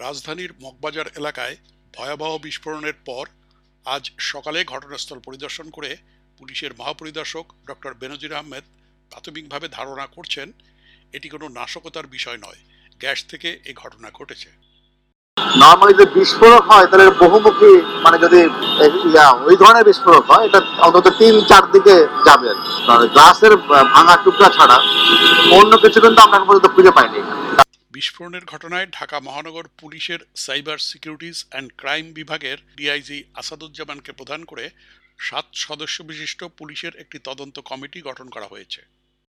রাজধানীর মগবাজার এলাকায় ভয়াবহ বিস্ফোরণের পর আজ সকালে ঘটনাস্থল পরিদর্শন করে পুলিশের মহাপরিদর্শক ডক্টর বেনজির আহমেদ প্রাথমিকভাবে ধারণা করছেন এটি কোনো নাশকতার বিষয় নয়, গ্যাস থেকে এই ঘটনা ঘটেছে। নর্মালি যদি বিস্ফোরক হয় তাহলে বহুমুখী, মানে যদি ওই ধরনের বিস্ফোরক হয় এটা অন্তত 3-4 দিকে যাবে আর কি। গ্লাসের ভাঙা টুকরা ছাড়া অন্য কিছু কিন্তু আমরা এখন পর্যন্ত খুঁজে পাইনি। বিস্ফোরণের ঘটনায় ঢাকা মহানগর পুলিশের সাইবার সিকিউরিটিজ অ্যান্ড ক্রাইম বিভাগের ডিআইজি আসাদুজ্জামানকে প্রধান করে 7 সদস্য বিশিষ্ট পুলিশের একটি তদন্ত কমিটি গঠন করা হয়েছে।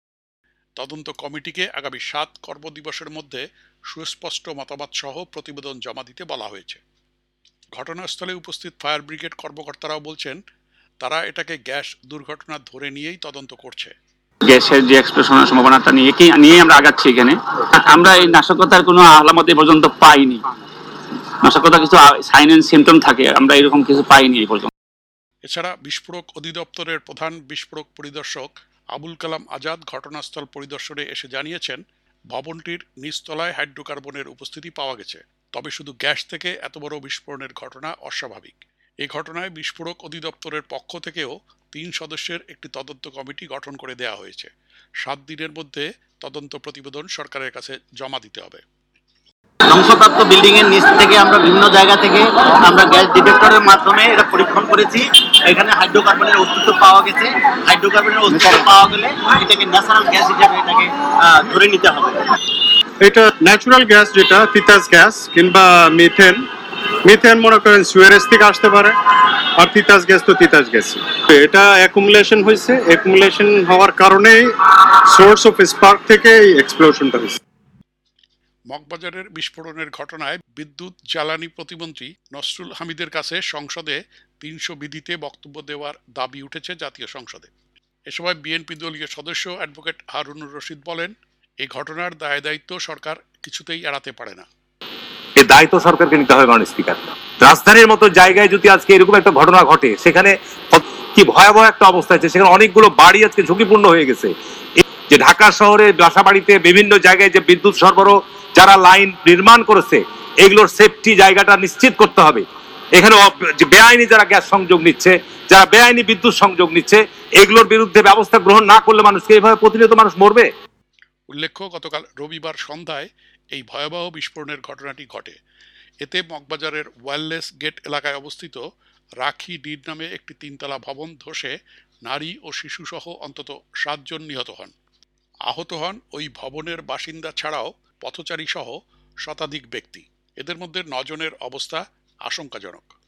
তদন্ত কমিটিকে আগামী 7 কর্মদিবসের মধ্যে সুস্পষ্ট মতামত সহ প্রতিবেদন জমা দিতে বলা হয়েছে। ঘটনাস্থলে উপস্থিত ফায়ার ব্রিগেড কর্মকর্তারাও বলছেন তারা এটাকে গ্যাস দুর্ঘটনা ধরে নিয়েই তদন্ত করছে। গ্যাসের যে এক্সপ্লোশনের সম্ভাবনাটা নিয়ে আমরা আগাচ্ছি। এখানে আমরা এই নাশকতার কোনো আলামত পর্যন্ত পাইনি। নাশকতা কিছু সাইন এন্ড সিমটম থাকে, আমরা এরকম কিছু পাইনি এই পর্যন্ত। এছাড়া বিস্ফোরক অধিদপ্তরের প্রধান বিস্ফোরক পরিদর্শক আবুল কালাম আজাদ ঘটনাস্থল পরিদর্শনে এসে জানিয়েছেন ভবনটির নিচতলায় হাইড্রোকার্বনের উপস্থিতি পাওয়া গেছে, তবে শুধু গ্যাস থেকে এত বড় বিস্ফোরণের ঘটনা অস্বাভাবিক। এই ঘটনায় বিস্ফোরক অধিদপ্তরের পক্ষ থেকেও 3 সদস্যের একটি তদন্ত কমিটি গঠন করে দেওয়া হয়েছে। 7 দিনের মধ্যে তদন্ত প্রতিবেদন সরকারের কাছে জমা দিতে হবে। ধ্বংসপ্রাপ্ত বিল্ডিং এর নিচ থেকে আমরা বিভিন্ন জায়গা থেকে আমরা গ্যাস ডিটেক্টরের মাধ্যমে এটা পরীক্ষণ করেছি। এখানে হাইড্রোকার্বনের অস্তিত্ব পাওয়া গেছে। হাইড্রোকার্বনের অস্তিত্ব পাওয়া গেলে এটাকে ন্যাচারাল গ্যাস হিসেবে এটাকে ধরে নিতে হবে। এটা ন্যাচারাল গ্যাস, যেটা তিতাস গ্যাস কিংবা মিথেন। মিথেন মনে করেন সুয়ারেজ থেকে আসতে পারে, আর তিতাস গ্যাস তো তিতাস গ্যাস। এটা অ্যাকুমুলেশন হয়েছে, অ্যাকুমুলেশন হওয়ার কারণেই সোর্স অফ স্পার্ক থেকে এই এক্সপ্লোশনটা হয়েছে। মগবাজারের বিস্ফোরণের ঘটনায় বিদ্যুৎ জ্বালানি প্রতিমন্ত্রী নসরুল হামিদের কাছে সংসদে 300 বিধিতে বক্তব্য দেওয়ার দাবি উঠেছে জাতীয় সংসদে। এ সময় বিএনপি দলীয় সদস্য অ্যাডভোকেট হারুনুর রশিদ বলেন, এই ঘটনার দায় দায়িত্ব সরকার কিছুতেই এড়াতে পারে না। এই দায়িত্ব সরকারকে নিতে হবে মাননীয় স্পিকার। রাজধানীর মতো জায়গায় যদি আজকে এরকম একটা ঘটনা ঘটে, সেখানে কি ভয়াবহ একটা অবস্থা আছে, সেখানে অনেকগুলো বাড়ি আজকে ঝুঁকিপূর্ণ হয়ে গেছে। যে ঢাকা শহরে বাসা বাড়িতে বিভিন্ন জায়গায় যে বিদ্যুৎ সরবরাহ যারা লাইন নির্মাণ করেছে, এগুলোর সেফটি জায়গাটা নিশ্চিত করতে হবে। এখানে বেআইনি যারা গ্যাস সংযোগ নিচ্ছে, যারা বেআইনি বিদ্যুৎ সংযোগ নিচ্ছে, এগুলোর বিরুদ্ধে ব্যবস্থা গ্রহণ না করলে মানুষকে এইভাবে প্রতিনিয়ত মানুষ মরবে। উল্লেখ্য, গতকাল রবিবার সন্ধ্যায় এই ভয়াবহ বিস্ফোরণের ঘটনাটি ঘটে। এতে মগবাজারের ওয়্যারলেস গেট এলাকায় অবস্থিত রাখি ডিড নামে একটি 3তলা ভবন ধসে নারী ও শিশুসহ অন্তত 7 জন নিহত হন। আহত হন ওই ভবনের বাসিন্দা ছাড়াও পথচারী সহ শতাধিক ব্যক্তি। এদের মধ্যে 9 জনের অবস্থা আশঙ্কাজনক।